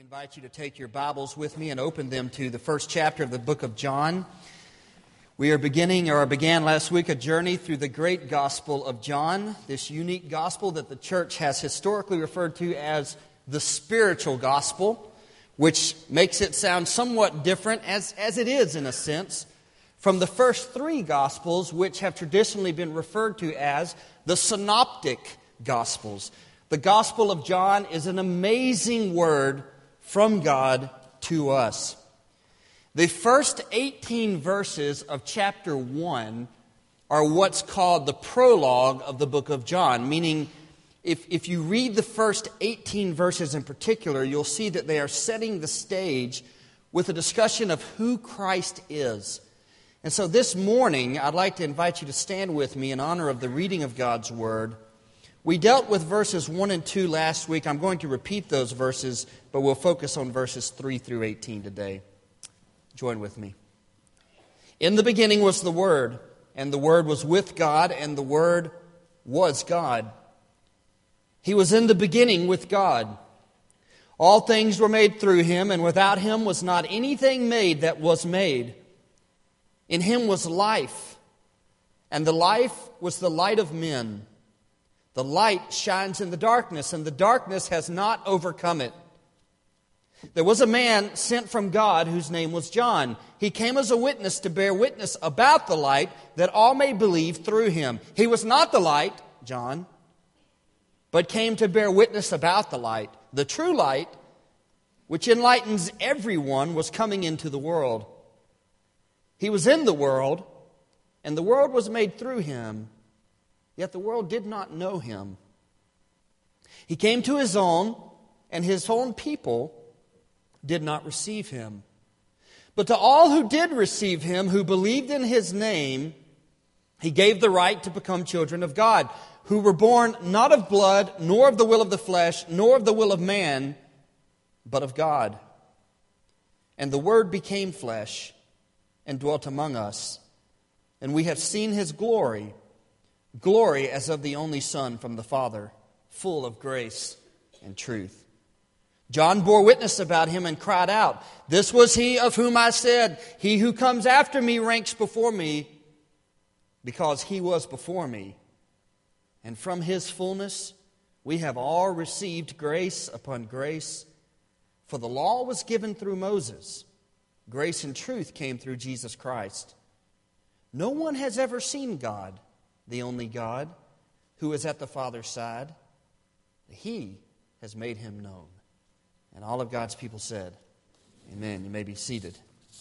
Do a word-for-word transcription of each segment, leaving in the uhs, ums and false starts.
invite you to take your Bibles with me and open them to the first chapter of the book of John. We are beginning, or began last week, a journey through the great Gospel of John, this unique gospel that the church has historically referred to as the spiritual gospel, which makes it sound somewhat different, as, as it is in a sense, from the first three Gospels, which have traditionally been referred to as the synoptic Gospels. The Gospel of John is an amazing word from God to us. The first eighteen verses of chapter one are what's called the prologue of the book of John, meaning if, if you read the first eighteen verses in particular, you'll see that they are setting the stage with a discussion of who Christ is. And so this morning, I'd like to invite you to stand with me in honor of the reading of God's Word. We dealt with verses one and two last week. I'm going to repeat those verses, but we'll focus on verses three through eighteen today. Join with me. In the beginning was the Word, and the Word was with God, and the Word was God. He was in the beginning with God. All things were made through Him, and without Him was not anything made that was made. In Him was life, and the life was the light of men. The light shines in the darkness, and the darkness has not overcome it. There was a man sent from God whose name was John. He came as a witness to bear witness about the light, that all may believe through him. He was not the light, John, but came to bear witness about the light. The true light, which enlightens everyone, was coming into the world. He was in the world, and the world was made through him, yet the world did not know him. He came to his own, and his own people did not receive him. But to all who did receive him, who believed in his name, he gave the right to become children of God, who were born not of blood, nor of the will of the flesh, nor of the will of man, but of God. And the Word became flesh and dwelt among us, and we have seen his glory, glory as of the only Son from the Father, full of grace and truth. John bore witness about him and cried out, "This was he of whom I said, he who comes after me ranks before me, because he was before me. And from his fullness we have all received grace upon grace. For the law was given through Moses. Grace and truth came through Jesus Christ. No one has ever seen God, the only God, who is at the Father's side. He has made him known." And all of God's people said, amen. You may be seated.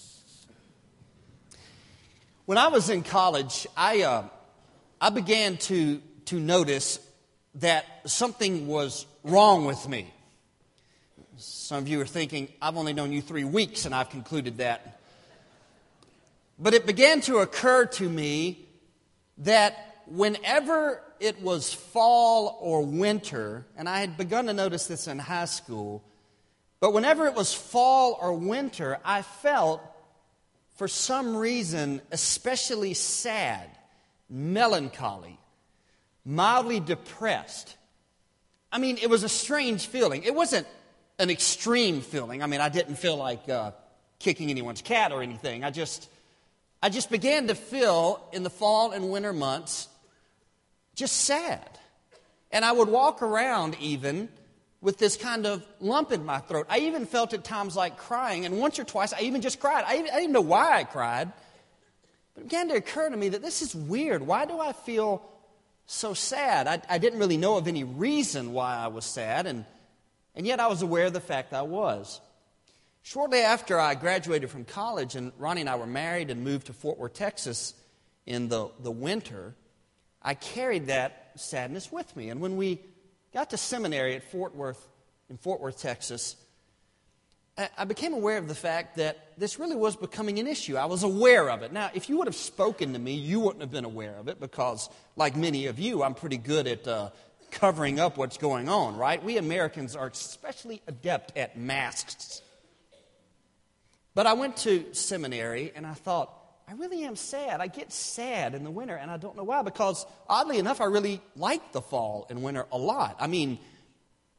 When I was in college, I uh, I began to, to notice that something was wrong with me. Some of you are thinking, I've only known you three weeks and I've concluded that. But it began to occur to me that whenever it was fall or winter, and I had begun to notice this in high school, but whenever it was fall or winter, I felt, for some reason, especially sad, melancholy, mildly depressed. I mean, it was a strange feeling. It wasn't an extreme feeling. I mean, I didn't feel like uh, kicking anyone's cat or anything. I just, I just began to feel in the fall and winter months just sad. And I would walk around even with this kind of lump in my throat. I even felt at times like crying, and once or twice I even just cried. I, even, I didn't know why I cried, but it began to occur to me that this is weird. Why do I feel so sad? I, I didn't really know of any reason why I was sad, and, and yet I was aware of the fact I was. Shortly after I graduated from college, and Ronnie and I were married and moved to Fort Worth, Texas in the, the winter, I carried that sadness with me. And when we got to seminary at Fort Worth, in Fort Worth, Texas, I became aware of the fact that this really was becoming an issue. I was aware of it. Now, if you would have spoken to me, you wouldn't have been aware of it because, like many of you, I'm pretty good at uh, covering up what's going on, right? We Americans are especially adept at masks. But I went to seminary, and I thought, I really am sad. I get sad in the winter, and I don't know why, because oddly enough, I really like the fall and winter a lot. I mean,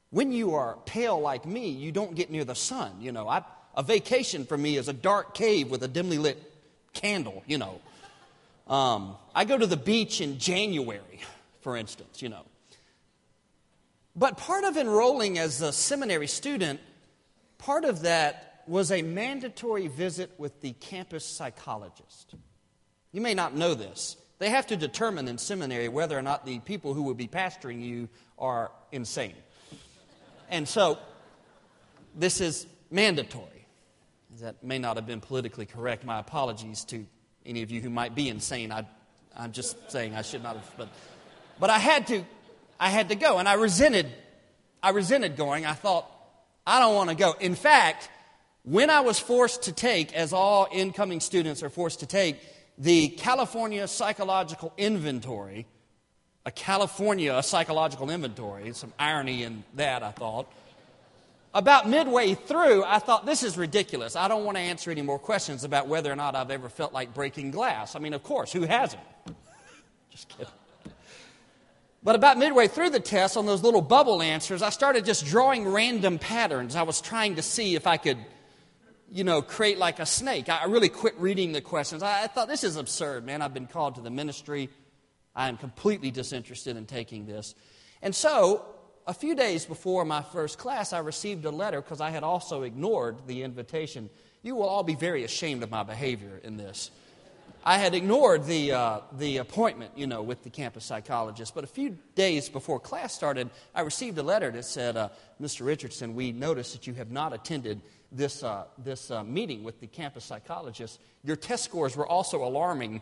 when you are pale like me, you don't get near the sun. You know, I, a vacation for me is a dark cave with a dimly lit candle, you know. Um, I go to the beach in January, for instance, you know. But part of enrolling as a seminary student, part of that was a mandatory visit with the campus psychologist. You may not know this. They have to determine in seminary whether or not the people who will be pastoring you are insane. And so, this is mandatory. That may not have been politically correct. My apologies to any of you who might be insane. I, I'm just saying I should not have. But, but I had to. I had to go, and I resented. I resented going. I thought, I don't want to go. In fact, when I was forced to take, as all incoming students are forced to take, the California Psychological Inventory, a California Psychological Inventory, some irony in that, I thought. About midway through, I thought, this is ridiculous. I don't want to answer any more questions about whether or not I've ever felt like breaking glass. I mean, of course, who hasn't? Just kidding. But about midway through the test, on those little bubble answers, I started just drawing random patterns. I was trying to see if I could, you know, create like a snake. I really quit reading the questions. I, I thought, this is absurd, man. I've been called to the ministry. I am completely disinterested in taking this. And so, a few days before my first class, I received a letter because I had also ignored the invitation. You will all be very ashamed of my behavior in this. I had ignored the uh, the appointment, you know, with the campus psychologist. But a few days before class started, I received a letter that said, uh, Mister Richardson, we noticed that you have not attended this uh, this uh, meeting with the campus psychologist. Your test scores were also alarming.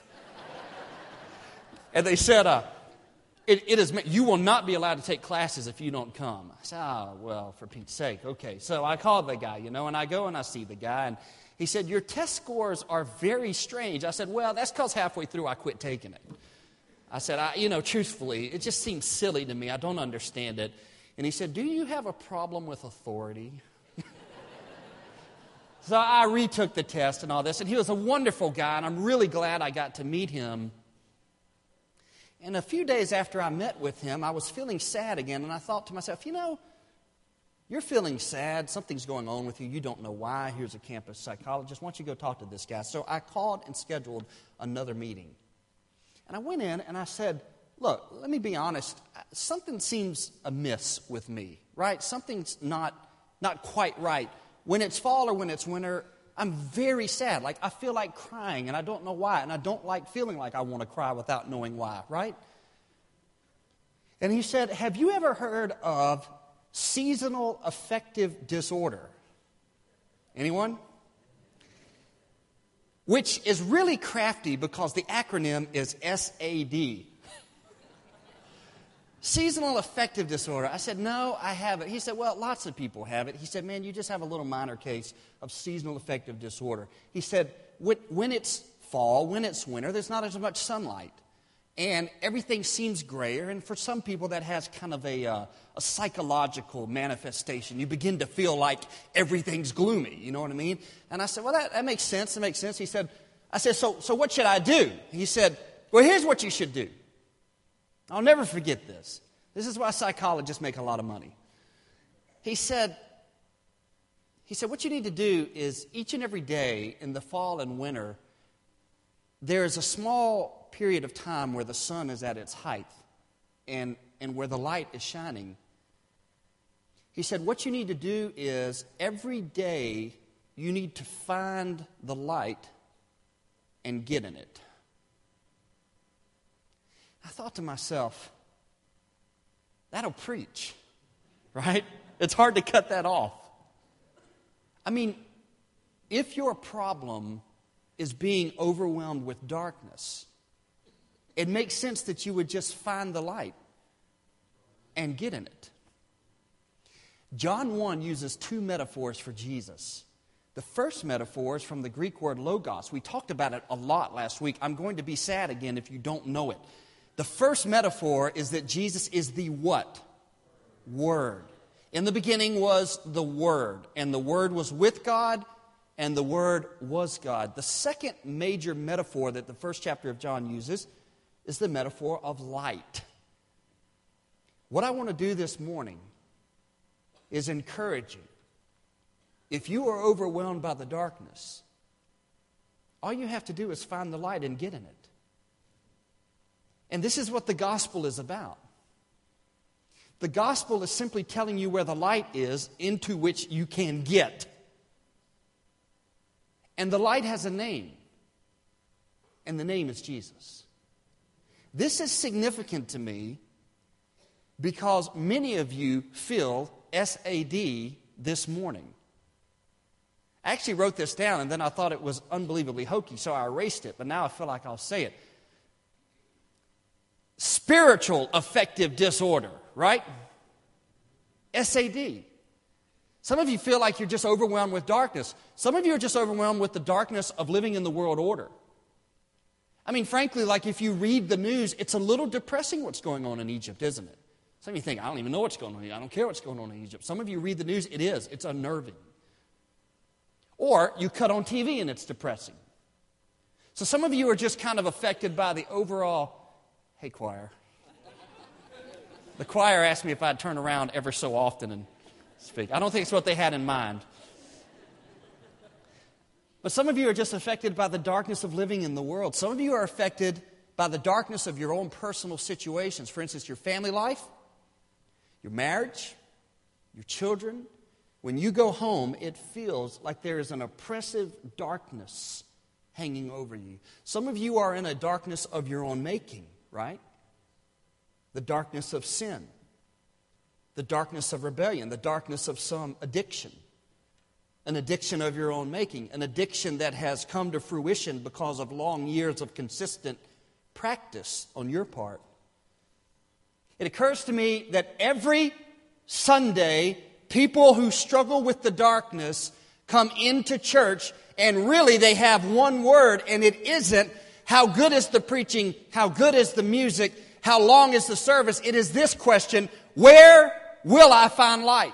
And they said, uh, it, it is you will not be allowed to take classes if you don't come. I said, oh, well, for Pete's sake, okay. So I called the guy, you know, and I go and I see the guy, and he said, your test scores are very strange. I said, well, that's because halfway through I quit taking it. I said, I, you know, truthfully, it just seems silly to me. I don't understand it. And he said, do you have a problem with authority? So I retook the test and all this, and he was a wonderful guy, and I'm really glad I got to meet him. And a few days after I met with him, I was feeling sad again, and I thought to myself, you know, you're feeling sad, something's going on with you, you don't know why, here's a campus psychologist, why don't you go talk to this guy? So I called and scheduled another meeting. And I went in and I said, look, let me be honest, something seems amiss with me, right? Something's not, not quite right. When it's fall or when it's winter, I'm very sad. Like, I feel like crying, and I don't know why, and I don't like feeling like I want to cry without knowing why, right? And he said, have you ever heard of seasonal affective disorder? Anyone? Which is really crafty because the acronym is S A D. Seasonal affective disorder. I said, no, I haven't. He said, well, lots of people have it. He said, man, you just have a little minor case of seasonal affective disorder. He said, when it's fall, when it's winter, there's not as much sunlight. And everything seems grayer. And for some people, that has kind of a, uh, a psychological manifestation. You begin to feel like everything's gloomy. You know what I mean? And I said, well, that, that makes sense. That makes sense. He said, I said, so, so what should I do? He said, well, here's what you should do. I'll never forget this. This is why psychologists make a lot of money. He said, he said, what you need to do is each and every day in the fall and winter, there is a small period of time where the sun is at its height and, and where the light is shining. He said, what you need to do is every day you need to find the light and get in it. I thought to myself, that'll preach, right? It's hard to cut that off. I mean, if your problem is being overwhelmed with darkness, it makes sense that you would just find the light and get in it. John one uses two metaphors for Jesus. The first metaphor is from the Greek word logos. We talked about it a lot last week. I'm going to be sad again if you don't know it. The first metaphor is that Jesus is the what? Word. In the beginning was the Word, and the Word was with God, and the Word was God. The second major metaphor that the first chapter of John uses is the metaphor of light. What I want to do this morning is encouraging. If you are overwhelmed by the darkness, all you have to do is find the light and get in it. And this is what the gospel is about. The gospel is simply telling you where the light is into which you can get. And the light has a name. And the name is Jesus. This is significant to me because many of you feel S A D this morning. I actually wrote this down and then I thought it was unbelievably hokey, so I erased it, but now I feel like I'll say it. Spiritual affective disorder, right? S A D. Some of you feel like you're just overwhelmed with darkness. Some of you are just overwhelmed with the darkness of living in the world order. I mean, frankly, like if you read the news, it's a little depressing what's going on in Egypt, isn't it? Some of you think, I don't even know what's going on. I don't care what's going on in Egypt. Some of you read the news, it is. It's unnerving. Or you cut on T V and it's depressing. So some of you are just kind of affected by the overall, hey choir. The choir asked me if I'd turn around ever so often and speak. I don't think it's what they had in mind. But some of you are just affected by the darkness of living in the world. Some of you are affected by the darkness of your own personal situations. For instance, your family life, your marriage, your children. When you go home, it feels like there is an oppressive darkness hanging over you. Some of you are in a darkness of your own making, right? The darkness of sin, the darkness of rebellion, the darkness of some addiction. An addiction of your own making, an addiction that has come to fruition because of long years of consistent practice on your part. It occurs to me that every Sunday, people who struggle with the darkness come into church and really they have one word, and it isn't how good is the preaching, how good is the music, how long is the service. It is this question: where will I find light?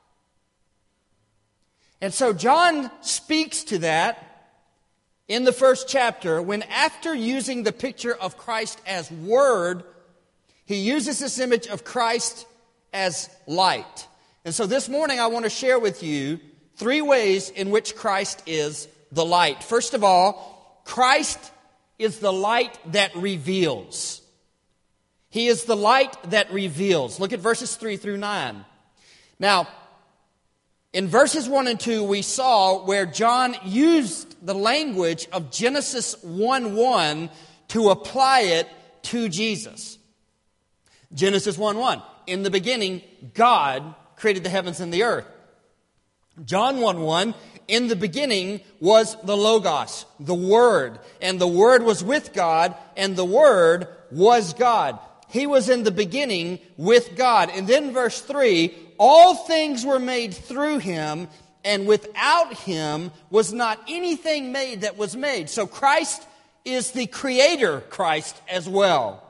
And so John speaks to that in the first chapter when, after using the picture of Christ as Word, he uses this image of Christ as light. And so this morning I want to share with you three ways in which Christ is the light. First of all, Christ is the light that reveals. He is the light that reveals. Look at verses three through nine. Now, in verses one and two, we saw where John used the language of Genesis one one to apply it to Jesus. Genesis one one, in the beginning, God created the heavens and the earth. John one one, in the beginning was the Logos, the Word, and the Word was with God, and the Word was God. He was in the beginning with God. And then verse three, all things were made through Him, and without Him was not anything made that was made. So Christ is the Creator Christ as well.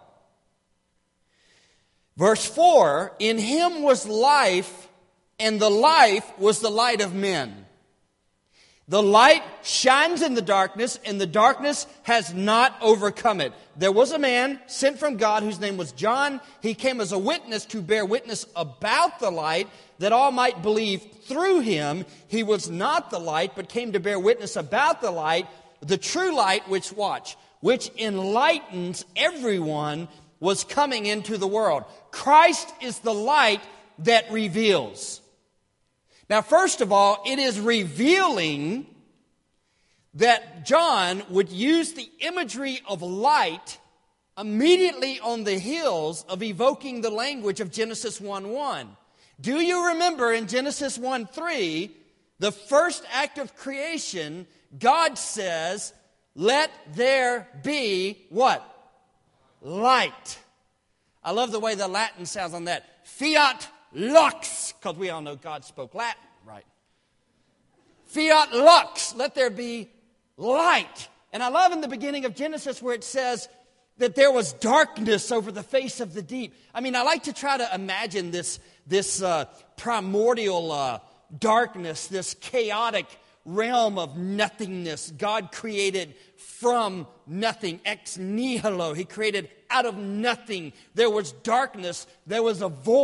Verse four, in Him was life, and the life was the light of men. The light shines in the darkness, and the darkness has not overcome it. There was a man sent from God whose name was John. He came as a witness to bear witness about the light, that all might believe through him. He was not the light, but came to bear witness about the light, the true light, which, watch, which enlightens everyone, was coming into the world. Christ is the light that reveals. Now, first of all, it is revealing that John would use the imagery of light immediately on the heels of evoking the language of Genesis one one. Do you remember in Genesis one three, the first act of creation, God says, let there be what? Light. I love the way the Latin sounds on that. Fiat lux, because we all know God spoke Latin, right? Fiat lux, let there be light. And I love in the beginning of Genesis where it says that there was darkness over the face of the deep. I mean, I like to try to imagine this, this uh, primordial uh, darkness, this chaotic realm of nothingness. God created from nothing, ex nihilo. He created out of nothing. There was darkness. There was a void.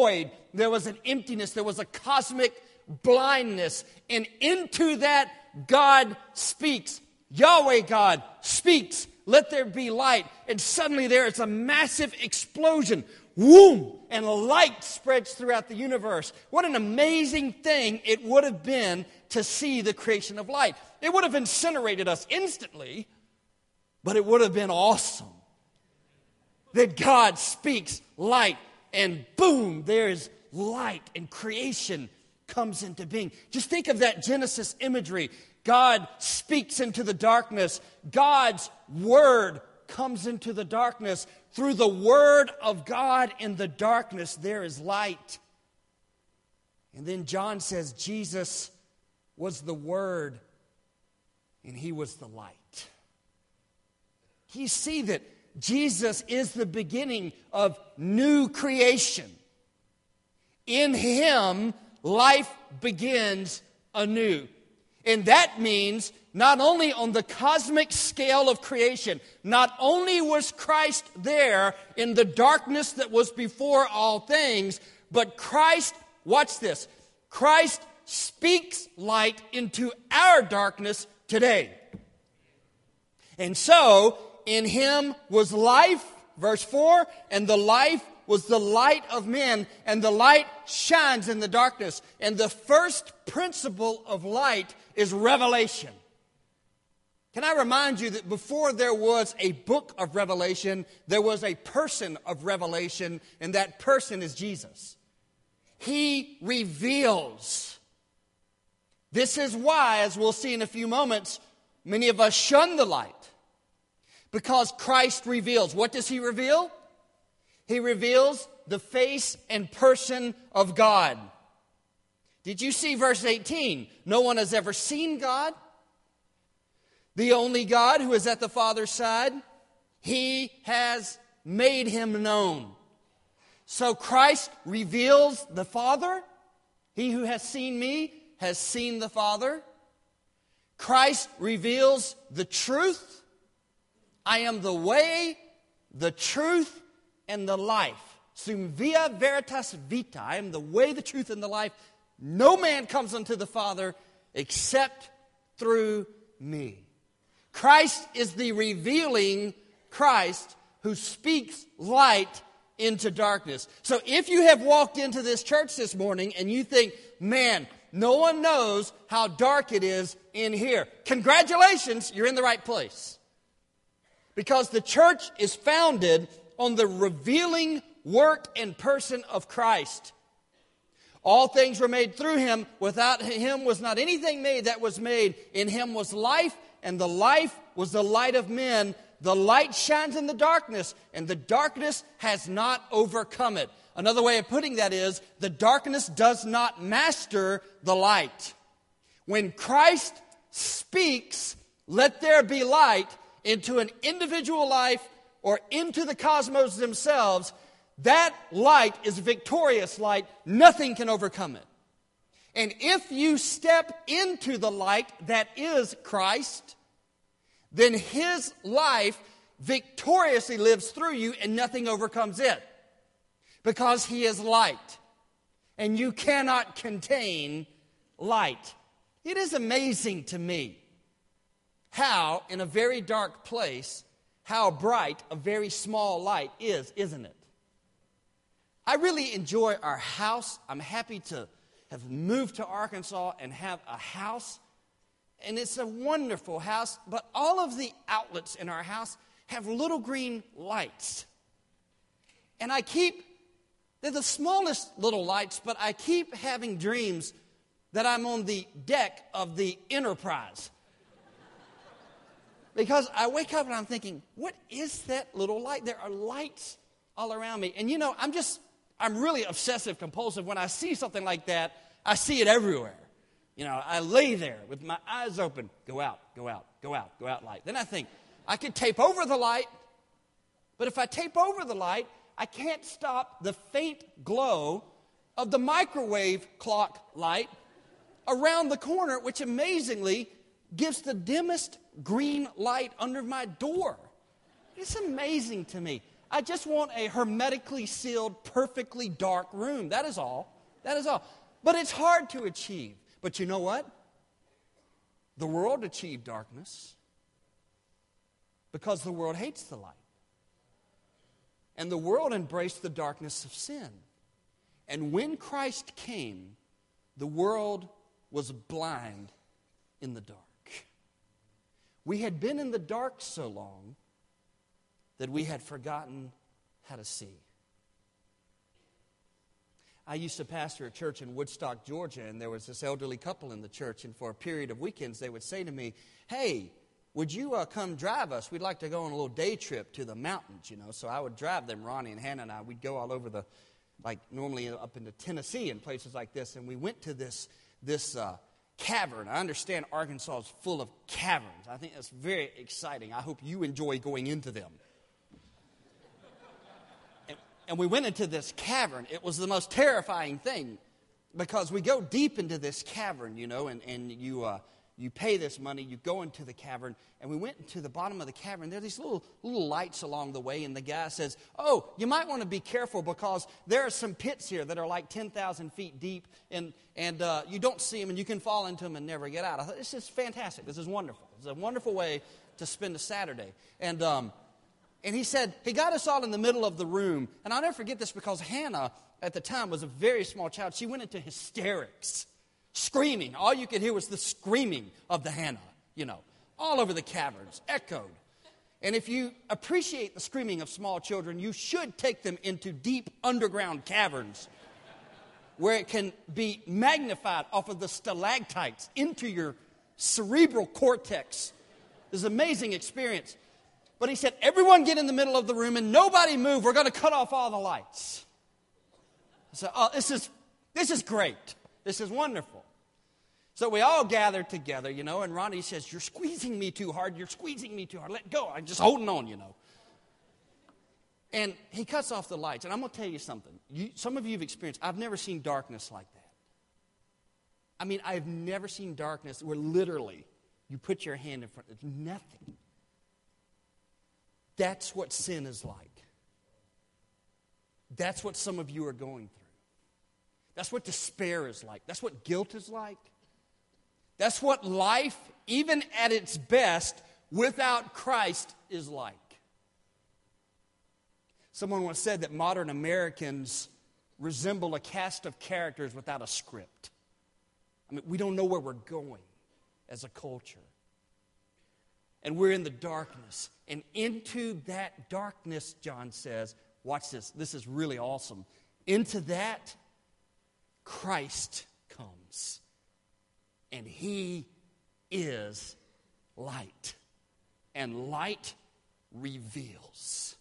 there was an emptiness, there was a cosmic blindness. And into that, God speaks. Yahweh God speaks, let there be light. And suddenly there is a massive explosion. Whoom! And light spreads throughout the universe. What an amazing thing it would have been to see the creation of light. It would have incinerated us instantly, but it would have been awesome that God speaks light, and boom, there's light, and creation comes into being. Just think of that Genesis imagery. God speaks into the darkness. God's word comes into the darkness. Through the word of God in the darkness, there is light. And then John says Jesus was the word, and he was the light. You see that Jesus is the beginning of new creation. In him, life begins anew. And that means not only on the cosmic scale of creation, not only was Christ there in the darkness that was before all things, but Christ, watch this, Christ speaks light into our darkness today. And so, in him was life, verse four, and the life was the light of men, and the light shines in the darkness. And the first principle of light is revelation. Can I remind you that before there was a book of Revelation, there was a person of revelation, and that person is Jesus. He reveals. This is why, as we'll see in a few moments, many of us shun the light. Because Christ reveals. What does he reveal? He reveals the face and person of God. Did you see verse eighteen? No one has ever seen God. The only God who is at the Father's side, he has made him known. So Christ reveals the Father. He who has seen me has seen the Father. Christ reveals the truth. I am the way, the truth, and the life. Sum via veritas vita. I am the way, the truth, and the life. No man comes unto the Father except through me. Christ is the revealing Christ who speaks light into darkness. So if you have walked into this church this morning and you think, man, no one knows how dark it is in here, congratulations, you're in the right place. Because the church is founded on the revealing work and person of Christ. All things were made through him. Without him was not anything made that was made. In him was life, and the life was the light of men. The light shines in the darkness, and the darkness has not overcome it. Another way of putting that is, the darkness does not master the light. When Christ speaks, let there be light, into an individual life or into the cosmos themselves, that light is victorious light. Nothing can overcome it. And if you step into the light that is Christ, then his life victoriously lives through you and nothing overcomes it. Because he is light. And you cannot contain light. It is amazing to me how, in a very dark place, how bright a very small light is, isn't it? I really enjoy our house. I'm happy to have moved to Arkansas and have a house. And it's a wonderful house, but all of the outlets in our house have little green lights. And I keep, they're the smallest little lights, but I keep having dreams that I'm on the deck of the Enterprise. Because I wake up and I'm thinking, what is that little light? There are lights all around me. And you know, I'm just, I'm really obsessive compulsive. When I see something like that, I see it everywhere. You know, I lay there with my eyes open. Go out, go out, go out, go out light. Then I think, I could tape over the light. But if I tape over the light, I can't stop the faint glow of the microwave clock light around the corner, which amazingly gives the dimmest green light under my door. It's amazing to me. I just want a hermetically sealed, perfectly dark room. That is all. That is all. But it's hard to achieve. But you know what? The world achieved darkness because the world hates the light. And the world embraced the darkness of sin. And when Christ came, the world was blind in the dark. We had been in the dark so long that we had forgotten how to see. I used to pastor a church in Woodstock, Georgia, and there was this elderly couple in the church, and for a period of weekends they would say to me, hey, would you uh, come drive us? We'd like to go on a little day trip to the mountains, you know. So I would drive them, Ronnie and Hannah and I. We'd go all over the, like normally up into Tennessee and places like this, and we went to this, this uh, cavern. I understand Arkansas is full of caverns. I think that's very exciting. I hope you enjoy going into them. And we went into this cavern. It was the most terrifying thing because we go deep into this cavern, you know, and, and you uh, you pay this money, you go into the cavern, and we went into the bottom of the cavern. There are these little, little lights along the way, and the guy says, oh, you might want to be careful because there are some pits here that are like ten thousand feet deep, and, and uh, you don't see them, and you can fall into them and never get out. I thought, this is fantastic. This is wonderful. It's a wonderful way to spend a Saturday. And um And he said, he got us all in the middle of the room. And I'll never forget this because Hannah, at the time, was a very small child. She went into hysterics, screaming. All you could hear was the screaming of the Hannah, you know, all over the caverns, echoed. And if you appreciate the screaming of small children, you should take them into deep underground caverns where it can be magnified off of the stalactites into your cerebral cortex. It's an amazing experience. But he said, everyone get in the middle of the room and nobody move. We're going to cut off all the lights. I said, oh, this is, this is great. This is wonderful. So we all gathered together, you know, and Ronnie says, you're squeezing me too hard. You're squeezing me too hard. Let go. I'm just holding on, you know. And he cuts off the lights. And I'm going to tell you something. You, some of you have experienced, I've never seen darkness like that. I mean, I've never seen darkness where literally you put your hand in front. There's nothing. That's what sin is like. That's what some of you are going through. That's what despair is like. That's what guilt is like. That's what life, even at its best, without Christ is like. Someone once said that modern Americans resemble a cast of characters without a script. I mean, we don't know where we're going as a culture. And we're in the darkness. And into that darkness, John says, watch this, this is really awesome. Into that, Christ comes. And he is light. And light reveals.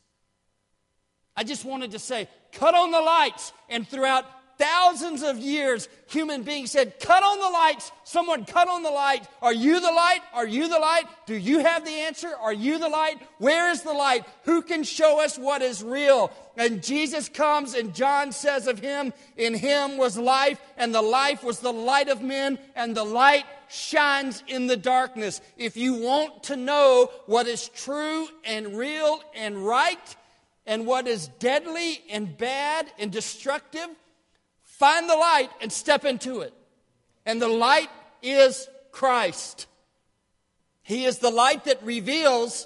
I just wanted to say, cut on the lights. And throughout thousands of years, human beings said, cut on the lights. Someone cut on the light. Are you the light? Are you the light? Do you have the answer? Are you the light? Where is the light? Who can show us what is real? And Jesus comes, and John says of him, in him was life, and the life was the light of men, and the light shines in the darkness. If you want to know what is true and real and right, and what is deadly and bad and destructive, find the light and step into it. And the light is Christ. He is the light that reveals,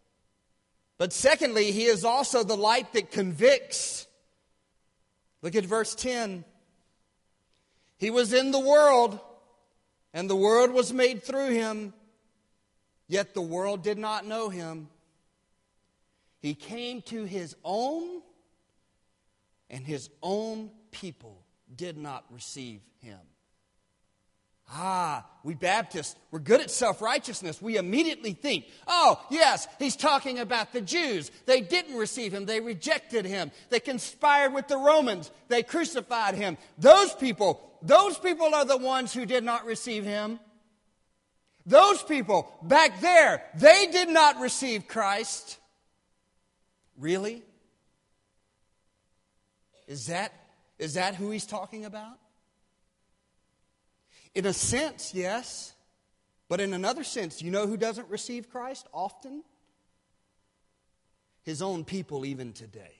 but secondly, he is also the light that convicts. Look at verse ten. He was in the world, and the world was made through him, yet the world did not know him. He came to his own, and his own people did not receive him. Ah, we Baptists, we're good at self-righteousness. We immediately think, oh, yes, he's talking about the Jews. They didn't receive him. They rejected him. They conspired with the Romans. They crucified him. Those people, those people are the ones who did not receive him. Those people back there, they did not receive Christ. Really? Is that, is that who he's talking about? In a sense, yes. But in another sense, you know who doesn't receive Christ often? his own people even today.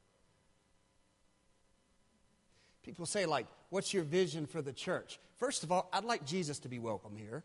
People say, like, what's your vision for the church? First of all, I'd like Jesus to be welcome here.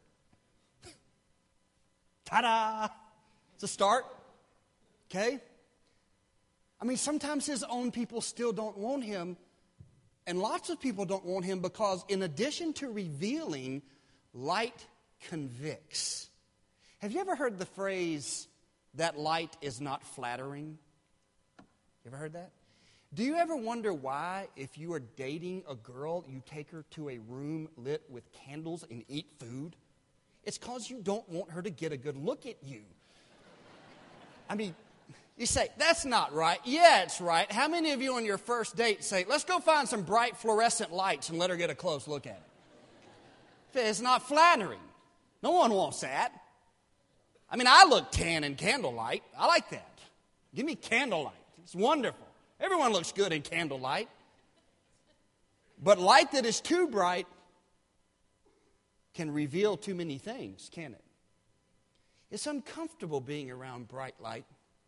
Ta-da! It's a start. Okay? I mean, sometimes his own people still don't want him. And lots of people don't want him because in addition to revealing, light convicts. Have you ever heard the phrase, that light is not flattering? You ever heard that? Do you ever wonder why, if you are dating a girl, you take her to a room lit with candles and eat food? It's because you don't want her to get a good look at you. I mean, you say, that's not right. Yeah, it's right. How many of you on your first date say, let's go find some bright fluorescent lights and let her get a close look at it? It's not flattering. No one wants that. I mean, I look tan in candlelight. I like that. Give me candlelight. It's wonderful. Everyone looks good in candlelight. But light that is too bright can reveal too many things, can it? It's uncomfortable being around bright light.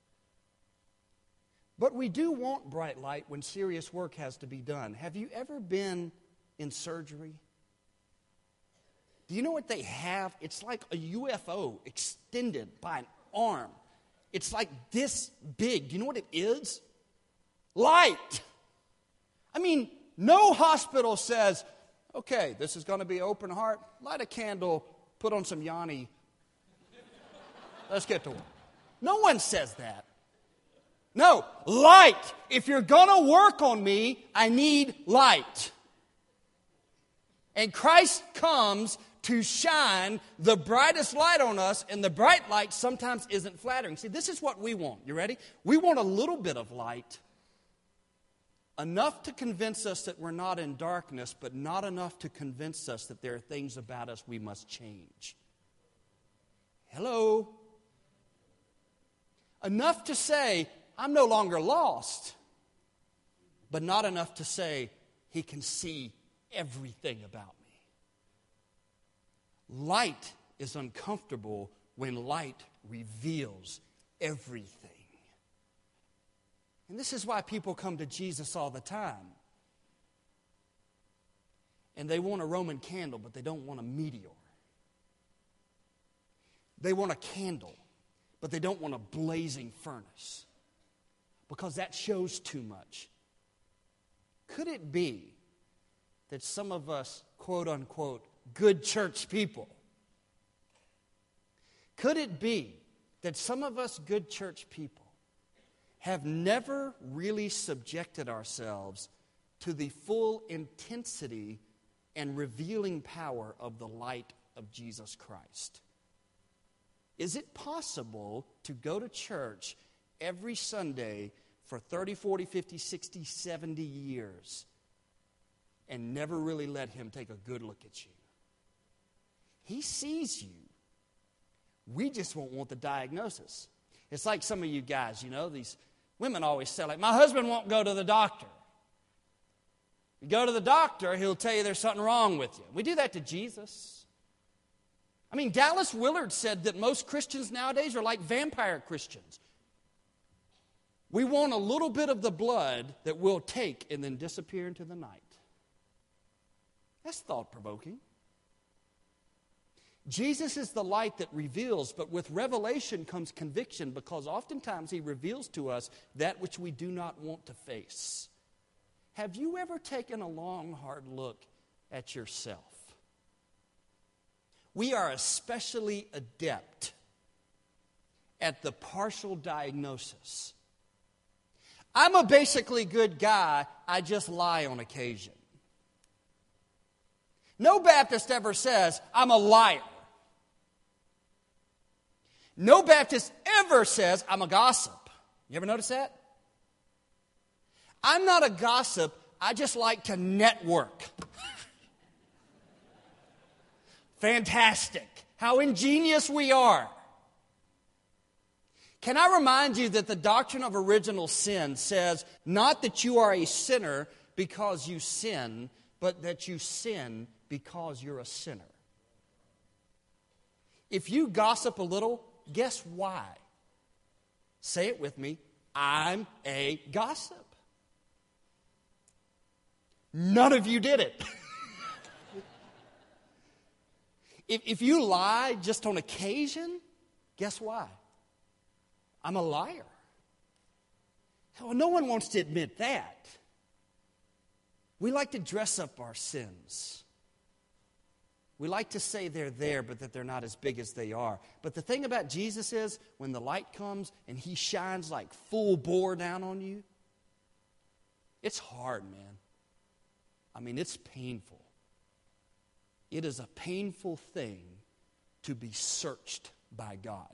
But we do want bright light when serious work has to be done. Have you ever been in surgery? Do you know what they have? It's like a U F O extended by an arm. It's like this big. Do you know what it is? Light. I mean, no hospital says, okay, this is going to be open heart. Light a candle, put on some Yanni. Let's get to work. No one says that. No, light. If you're going to work on me, I need light. And Christ comes to shine the brightest light on us, and the bright light sometimes isn't flattering. See, this is what we want. You ready? We want a little bit of light. Enough to convince us that we're not in darkness, but not enough to convince us that there are things about us we must change. Hello? Enough to say, I'm no longer lost, but not enough to say, he can see everything about me. Light is uncomfortable when light reveals everything. And this is why people come to Jesus all the time. And they want a Roman candle, but they don't want a meteor. They want a candle, but they don't want a blazing furnace, because that shows too much. Could it be that some of us, quote unquote, good church people, could it be that some of us good church people have never really subjected ourselves to the full intensity and revealing power of the light of Jesus Christ? Is it possible to go to church every Sunday for thirty, forty, fifty, sixty, seventy years and never really let him take a good look at you? He sees you. We just won't want the diagnosis. It's like some of you guys, you know, these women always say, like, my husband won't go to the doctor. You go to the doctor, he'll tell you there's something wrong with you. We do that to Jesus. I mean, Dallas Willard said that most Christians nowadays are like vampire Christians. We want a little bit of the blood that we'll take and then disappear into the night. That's thought-provoking. Jesus is the light that reveals, but with revelation comes conviction, because oftentimes he reveals to us that which we do not want to face. Have you ever taken a long, hard look at yourself? We are especially adept at the partial diagnosis. I'm a basically good guy, I just lie on occasion. No Baptist ever says, I'm a liar. No Baptist ever says, I'm a gossip. You ever notice that? I'm not a gossip, I just like to network. Fantastic. How ingenious we are. Can I remind you that the doctrine of original sin says not that you are a sinner because you sin, but that you sin because you're a sinner. If you gossip a little, guess why? Say it with me. I'm a gossip. None of you did it. if, if you lie just on occasion, guess why? I'm a liar. Well, no one wants to admit that. We like to dress up our sins. We like to say they're there, but that they're not as big as they are. But the thing about Jesus is, when the light comes and He shines like full bore down on you, it's hard, man. I mean, it's painful. It is a painful thing to be searched by God.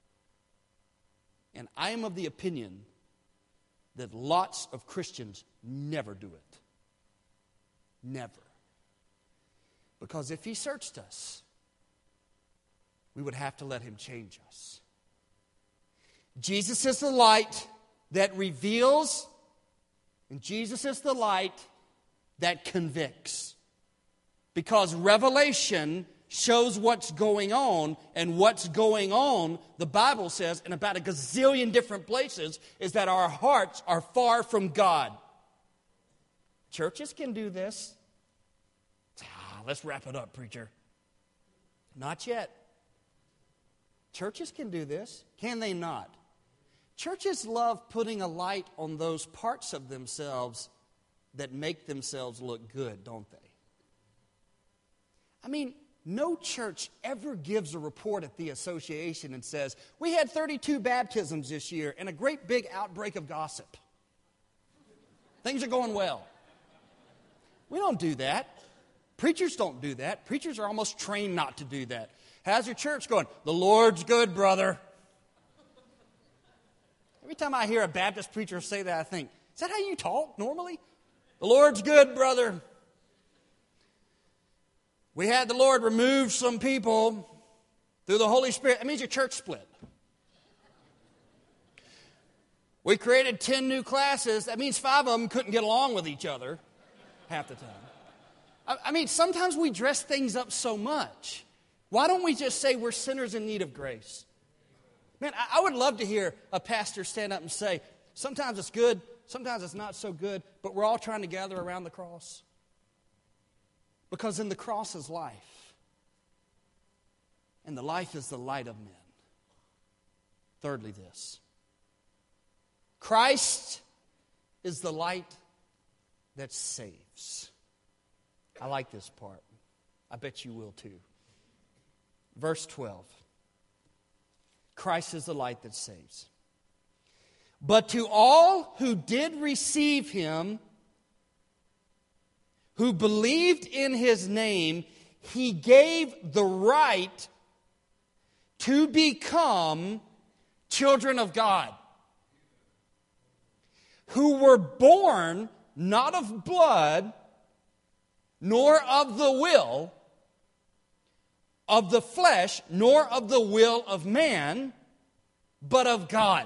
And I am of the opinion that lots of Christians never do it. Never. Because if He searched us, we would have to let Him change us. Jesus is the light that reveals, and Jesus is the light that convicts. Because revelation shows what's going on, and what's going on, the Bible says, in about a gazillion different places, is that our hearts are far from God. Churches can do this. Ah, let's wrap it up, preacher. Not yet. Churches can do this. Can they not? Churches love putting a light on those parts of themselves that make themselves look good, don't they? I mean, no church ever gives a report at the association and says, we had thirty-two baptisms this year and a great big outbreak of gossip. Things are going well. We don't do that. Preachers don't do that. Preachers are almost trained not to do that. How's your church going? The Lord's good, brother. Every time I hear a Baptist preacher say that, I think, is that how you talk normally? The Lord's good, brother. We had the Lord remove some people through the Holy Spirit. That means your church split. We created ten new classes. That means five of them couldn't get along with each other half the time. I, I mean, sometimes we dress things up so much. Why don't we just say we're sinners in need of grace? Man, I, I would love to hear a pastor stand up and say, sometimes it's good, sometimes it's not so good, but we're all trying to gather around the cross. Because in the cross is life. And the life is the light of men. Thirdly, this. Christ is the light that saves. I like this part. I bet you will too. Verse twelve. Christ is the light that saves. But to all who did receive Him, who believed in His name, He gave the right to become children of God, who were born not of blood, nor of the will of the flesh, nor of the will of man, but of God.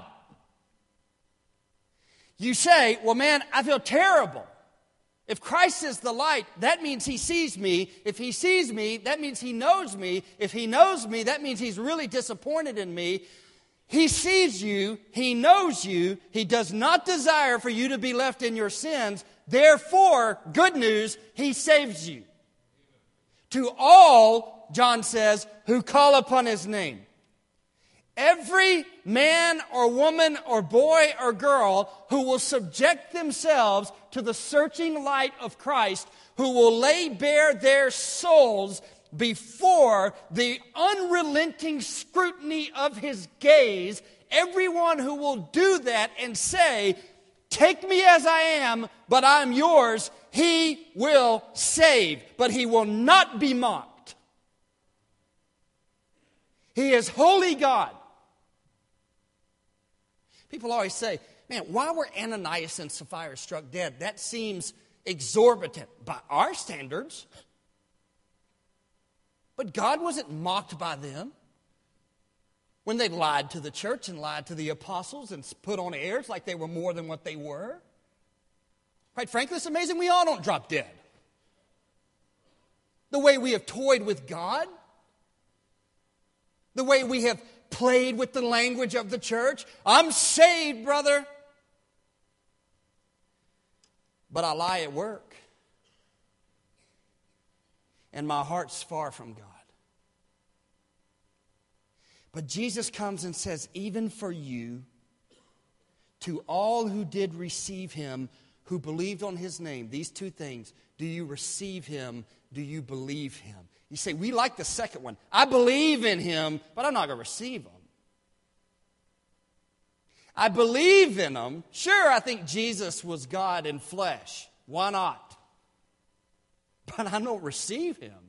You say, well, man, I feel terrible. If Christ is the light, that means He sees me. If He sees me, that means He knows me. If He knows me, that means He's really disappointed in me. He sees you. He knows you. He does not desire for you to be left in your sins. Therefore, good news, He saves you. To all, John says, who call upon His name. Every man or woman or boy or girl who will subject themselves to the searching light of Christ, who will lay bare their souls before the unrelenting scrutiny of His gaze, everyone who will do that and say, take me as I am, but I'm yours, He will save, but He will not be mocked. He is holy God. People always say, man, why were Ananias and Sapphira struck dead? That seems exorbitant by our standards. But God wasn't mocked by them when they lied to the church and lied to the apostles and put on airs like they were more than what they were. Quite frankly, it's amazing we all don't drop dead. The way we have toyed with God, the way we have played with the language of the church. I'm saved, brother. but I lie at work. And my heart's far from God. But Jesus comes and says, even for you, to all who did receive him, who believed on his name, these two things, do you receive him? Do you believe him? You say, we like the second one. I believe in him, but I'm not going to receive him. I believe in him. Sure, I think Jesus was God in flesh. Why not? But I don't receive him.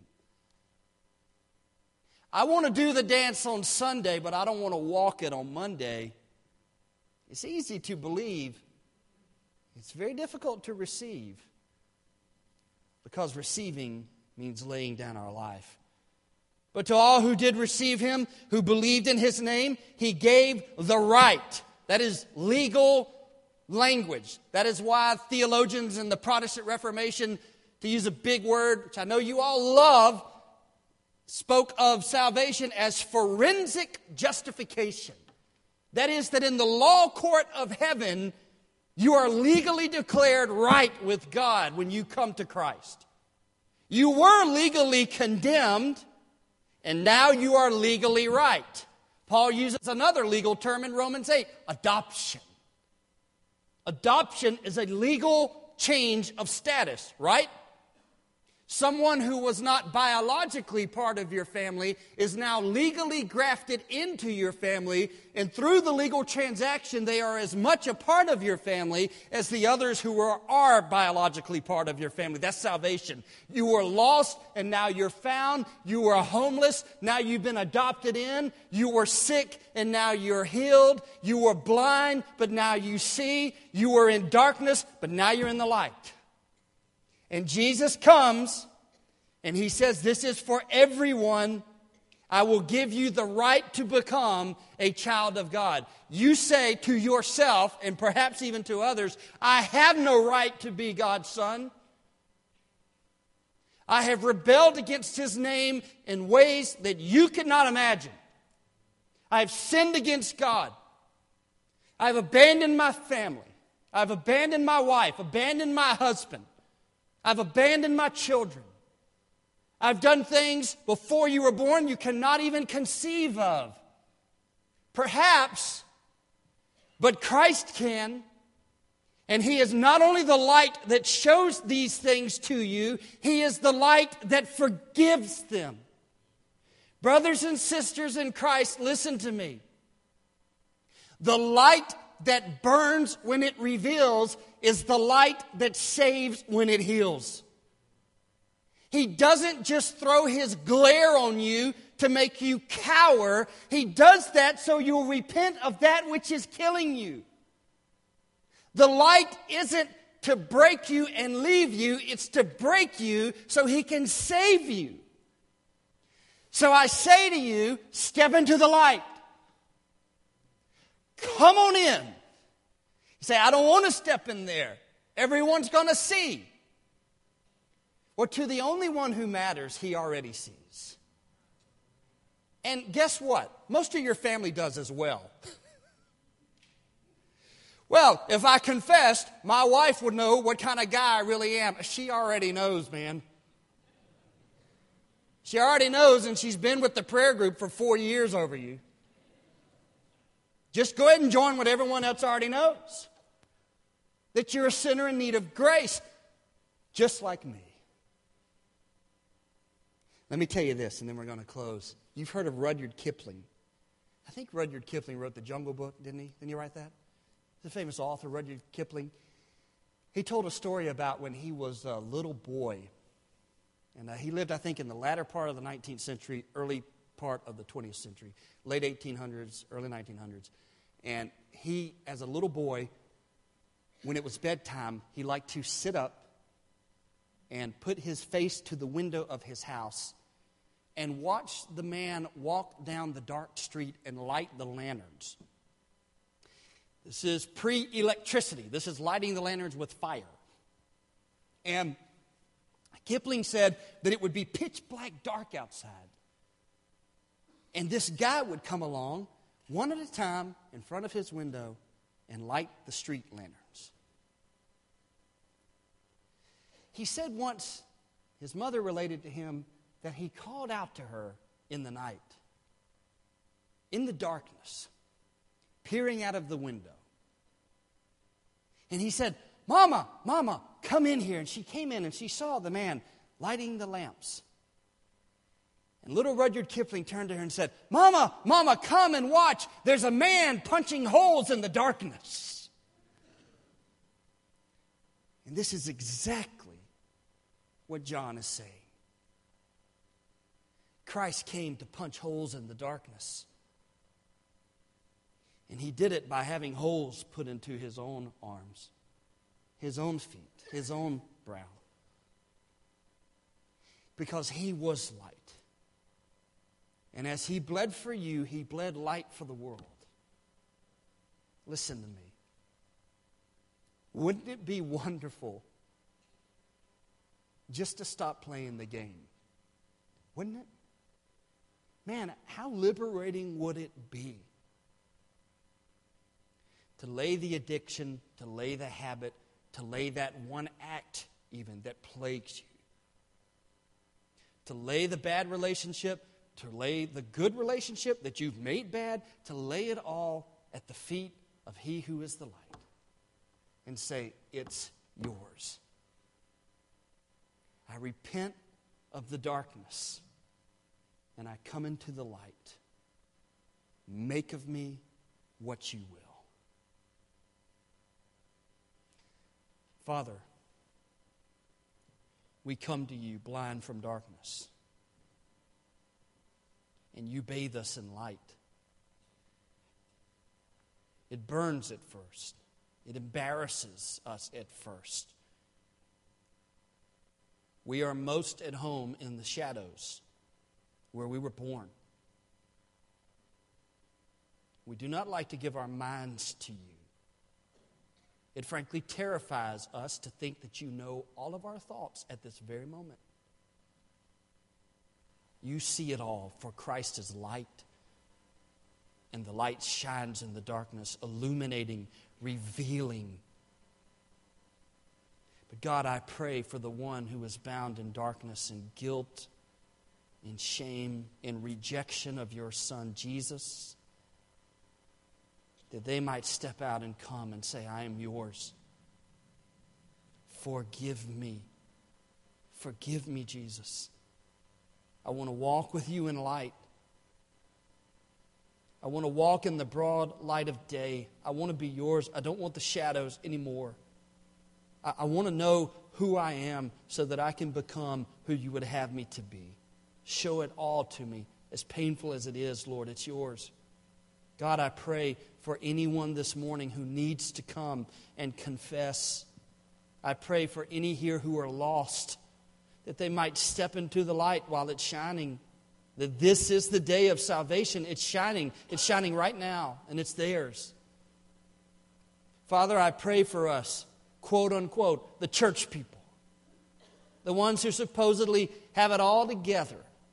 I want to do the dance on Sunday, but I don't want to walk it on Monday. It's easy to believe. It's very difficult to receive, because receiving means laying down our life. But to all who did receive him, who believed in his name, he gave the right. That is legal language. That is why theologians in the Protestant Reformation, to use a big word, which I know you all love, spoke of salvation as forensic justification. That is, that in the law court of heaven, you are legally declared right with God when you come to Christ. You were legally condemned, and now you are legally right. Paul uses another legal term in Romans eight, adoption. Adoption is a legal change of status, right? Someone who was not biologically part of your family is now legally grafted into your family, and through the legal transaction, they are as much a part of your family as the others who are, are biologically part of your family. That's salvation. You were lost, and now you're found. You were homeless, now you've been adopted in. You were sick, and now you're healed. You were blind, but now you see. You were in darkness, but now you're in the light. And Jesus comes, and he says, this is for everyone. I will give you the right to become a child of God. You say to yourself, and perhaps even to others, I have no right to be God's son. I have rebelled against his name in ways that you could not imagine. I have sinned against God. I have abandoned my family. I have abandoned my wife, abandoned my husband. I've abandoned my children. I've done things before you were born you cannot even conceive of. Perhaps, but Christ can. And he is not only the light that shows these things to you, he is the light that forgives them. Brothers and sisters in Christ, listen to me. The light that burns when it reveals is the light that saves when it heals. He doesn't just throw his glare on you to make you cower. He does that so you'll repent of that which is killing you. The light isn't to break you and leave you. It's to break you so he can save you. So I say to you, step into the light. Come on in. You say, I don't want to step in there. Everyone's going to see. Well, to the only one who matters, he already sees. And guess what? Most of your family does as well. Well, if I confessed, my wife would know what kind of guy I really am. She already knows, man. She already knows, and she's been with the prayer group for four years over you. Just go ahead and join what everyone else already knows. That you're a sinner in need of grace, just like me. Let me tell you this, and then we're going to close. You've heard of Rudyard Kipling. I think Rudyard Kipling wrote the Jungle Book, didn't he? Didn't he write that? The famous author, Rudyard Kipling. He told a story about when he was a little boy. And uh, he lived, I think, in the latter part of the nineteenth century, early part of the twentieth century, late eighteen hundreds, early nineteen hundreds. And he, as a little boy, when it was bedtime, he liked to sit up and put his face to the window of his house and watch the man walk down the dark street and light the lanterns. This is pre-electricity. This is lighting the lanterns with fire. And Kipling said that it would be pitch black dark outside. And this guy would come along, one at a time, in front of his window and light the street lanterns. he said once, his mother related to him, that he called out to her in the night, in the darkness, peering out of the window. And he said, Mama, Mama, come in here. And she came in and she saw the man lighting the lamps. And little Rudyard Kipling turned to her and said, Mama, Mama, come and watch. There's a man punching holes in the darkness. And this is exactly what John is saying. Christ came to punch holes in the darkness. And he did it by having holes put into his own arms, his own feet, his own brow. Because he was light. And as he bled for you, he bled light for the world. Listen to me. Wouldn't it be wonderful just to stop playing the game? Wouldn't it? Man, how liberating would it be to lay the addiction, to lay the habit, to lay that one act even that plagues you, to lay the bad relationship, to lay the good relationship that you've made bad, to lay it all at the feet of He who is the light and say, it's yours. I repent of the darkness and I come into the light. Make of me what you will. Father, we come to you blind from darkness. And you bathe us in light. It burns at first. It embarrasses us at first. We are most at home in the shadows where we were born. We do not like to give our minds to you. It frankly terrifies us to think that you know all of our thoughts at this very moment. You see it all, for Christ is light, and the light shines in the darkness, illuminating, revealing. But God, I pray for the one who is bound in darkness and guilt, in shame, in rejection of your Son, Jesus, that they might step out and come and say, I am yours. Forgive me. Forgive me, Jesus. I want to walk with you in light. I want to walk in the broad light of day. I want to be yours. I don't want the shadows anymore. I, I want to know who I am so that I can become who you would have me to be. Show it all to me. As painful as it is, Lord, it's yours. God, I pray for anyone this morning who needs to come and confess. I pray for any here who are lost, that they might step into the light while it's shining. That this is the day of salvation. It's shining. It's shining right now, and it's theirs. Father, I pray for us, quote unquote, the church people. The ones who supposedly have it all together.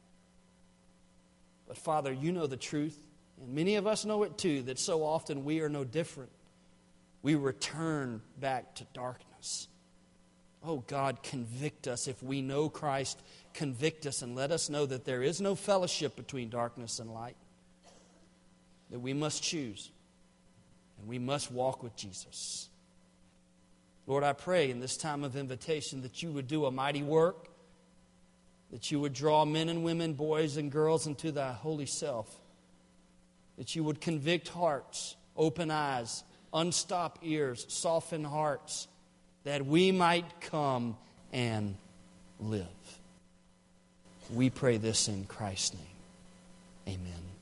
But Father, you know the truth, and many of us know it too, that so often we are no different. We return back to darkness. Oh God, convict us. If we know Christ, convict us and let us know that there is no fellowship between darkness and light. That we must choose. And we must walk with Jesus. Lord, I pray in this time of invitation that you would do a mighty work. That you would draw men and women, boys and girls into thy holy self. That you would convict hearts, open eyes, unstop ears, soften hearts, that we might come and live. We pray this in Christ's name. Amen.